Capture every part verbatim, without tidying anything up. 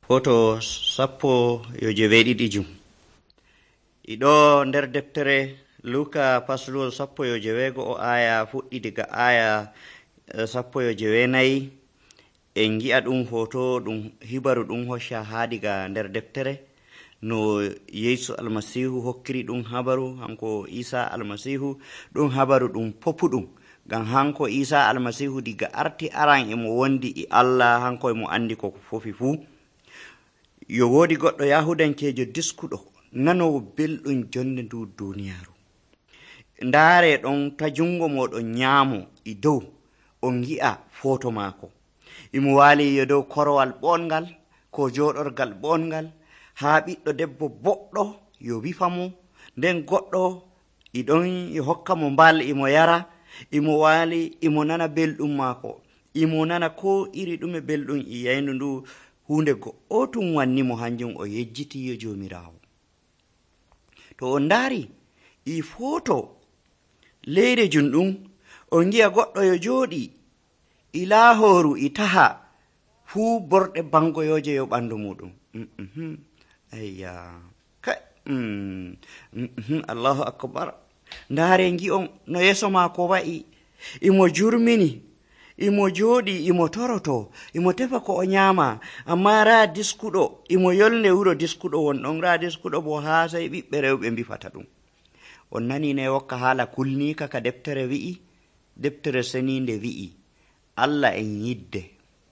Hoto sappo yo jeweeɗiɗi jum. Iɗo nder deftere Luka fasluwol sappo yo jeweego o aya fuɗɗi diga aya sappo yo jeweenayi. En gi'a ɗum hoto ɗum hibaru ɗum hocca ha diga nder deftere no Yesu almasihu hokkiri ɗum habaru hanko Isa almasihu ɗum habaru ɗum popuɗum ngam hanko Isa almasihu diga arti aran emo wondi e Allah, hanko emo andi ko fofi fuu. Yo woodi goɗɗo yahudankejo diskuɗo nanowo belɗum jonde ndu duniyaaru. Ndaare ɗon ta jungo moɗon nyaamo e dow on gi'a foto maako. Imo waali yo dow korowal bongal ko joɗorgal bongal, haa ɓiɗɗo debbo boɗɗo yo wifamo, nden goɗɗo iɗon yo hokka mo mbal imo yara, imo waali imo nana belɗum maako, imo nana ko iri ɗume belɗum e yaynu ndu. Hunde go'o tum wanni mo hanjum o yejjiti yo jomirawo. To on ndaari i foto leyde junɗum on gi'a goɗɗo yo jooɗi i laahoru i taha fuu borɗe bangoyoje yo ɓandu muɗum. Mm-hmm. Ayya kai mm mm Allahu akbar. Ndaare ngi'on no yeso maako wa'i, imo jurmini, imo jooɗi, imo toroto, imo tefa ko o nyama, amma raa diskuɗo imo yolne wuro diskuɗo wonɗon, raa diskuɗo bo haa sey ɓiɓɓe rewɓe mbifata ɗum. On nani ne wokka haala kulnika ka deftere wi'i, deftere seninde wi'i Allah en yidde,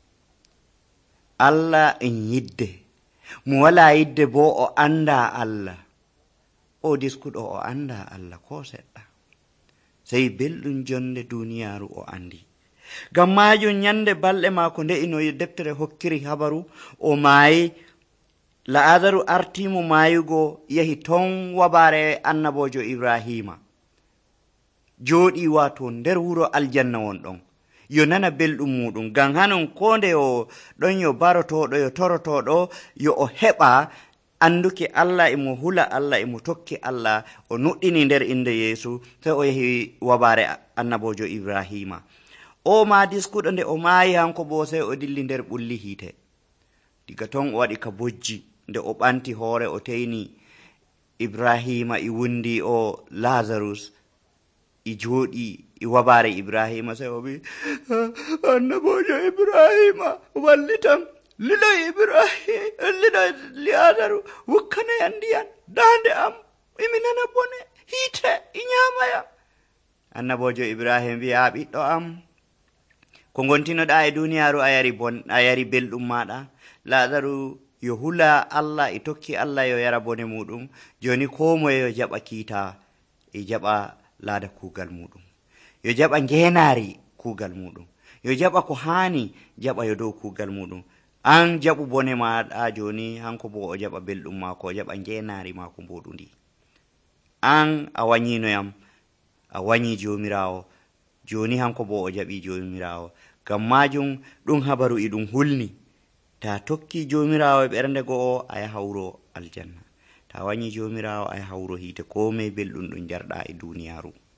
Allah en yidde, mo wala yidde bo o anda Allah. O diskuɗo o anda Allah ko seɗɗa, sey belɗum jonde duniyaaru o andi. Gam majum nyande balɗe maako nde ino deftere hokkiri habaru o maayi, La'azaru artimo maayugo yahi ton wabare annabojo Ibrahima, jooɗi wato nder wuro aljanna wonɗon yo nana belɗum muɗum, gam hanon ko nde o ɗon yo barotoɗo yo torotoɗo yo o heɓa anduke Allah, imo hula Allah, imo tokki Allah. O nuɗɗini nder inde Yesu, sey o yahi wabare annabojo Ibrahima. O ma diskuɗo nde o maayi hanko bo sey o dilli nder ɓulli hiite. Diga ton o waɗi ka bojji, nde o ɓanti hoore o teyni Ibrahima i wundi o Lazarus i jooɗi i wabare Ibrahima, sey o wi annabojo Ibrahima wallitan, liloy Ibrahim liloy Lazaru wukkanayam ndiyam, dande am imi nana bone, hiite i nyamayam. Annabojo Ibrahim wi a ɓiɗɗo am, ko gontinoɗa e duniyaaru a yari bon a yari belɗum maɗa. Lazaru yo hula Allah, e tokki Allah yo yara bone muɗum. Joni ko moye yo jaɓa kiita e jaɓa laada kuugal muɗum, yo jaɓa ngenaari kuugal muɗum, yo jaɓa ko haani jaɓa yo dow kuugal muɗum. An jaɓu bone maɗa joni, hanko bo o jaɓa belɗum maako, o jaɓa ngenaari maako mboɗundi. An a wanyinoyam, a wanyi jomirawo, joni hanko bo o jaɓi jomirawo. Gam majum ɗum habaru e ɗum hulni, ta tokki jomirawo e ɓernde go'o a yaha wuro aljanna, ta wanyi jomirawo a yaha wuro hiite, komai belɗum ɗum jarɗa e duniyaru.